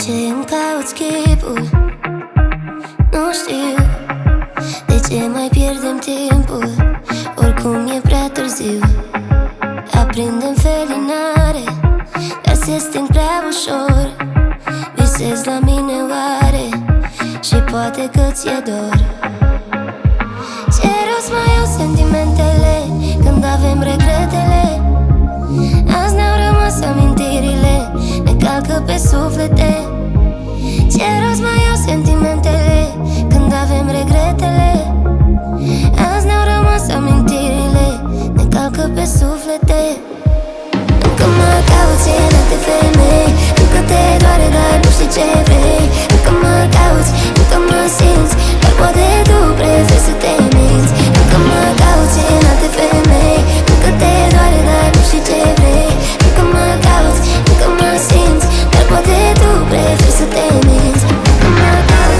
ce îmi cauți chipul? Nu știu de ce mai pierdem timpul. Oricum e prea târziu. Aprindem felinare, dar se sting prea ușor. Visezi la mine oare și poate că ți-e dor. Ce rost mai au sentimentele când avem regretele? Azi ne-au rămas amintirile, ne calcă pe suflete. Ce rost mai au sentimentele când avem regretele? Azi ne-au rămas amintirile, ne calcă pe suflete. Încă mă cauți în alte femei, încă te doare, dar nu știi ce vrei. Încă mă cauți, încă mă simți, dar poate tu preferi să te minți. Încă mă cauți în alte femei, încă te doare, dar nu știi ce vrei. Încă mă cauți, încă mă simți, dar poate tu preferi să te minți. Încă mă cauți.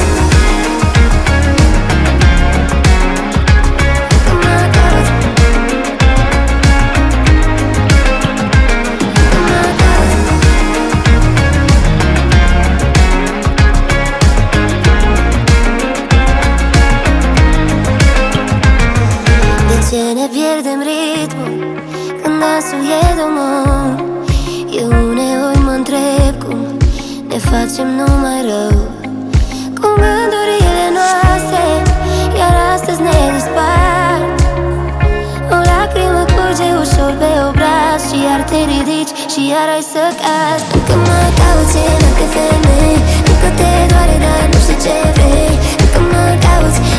Ce ne pierdem ritmul când dansul e domon? Eu uneori mă întreb cum ne facem numai rău cu gândurile noastre, iar astăzi ne dispart. O lacrimă curge ușor pe obraz și iar te ridici și iar ai să cazi. Încă mă cauți în alte femei, încă te doare, dar nu știi ce vrei. Încă mă cauți